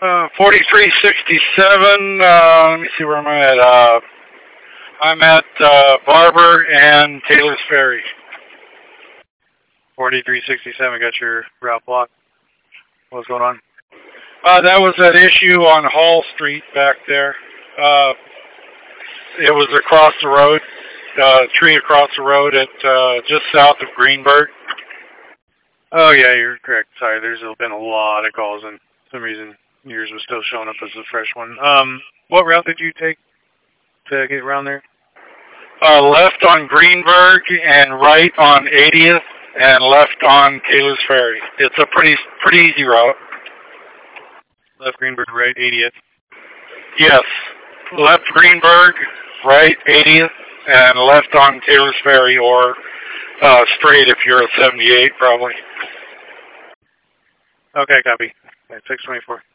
4367, let me see where I'm at. I'm at Barber and Taylor's Ferry. 4367, got your route blocked. What's going on? That was that issue on Hall Street back there. It was across the road, tree across the road at just south of Greenberg. Oh, yeah, you're correct. Sorry, there's been a lot of calls, and for some reason yours was still showing up as a fresh one. What route did you take to get around there? Left on Greenberg and right on 80th and left on Taylor's Ferry. It's a pretty easy route. Left Greenberg, right 80th. Yes. Left Greenberg, right 80th, and left on Taylor's Ferry, or straight if you're at 78, probably. Okay, copy. 624.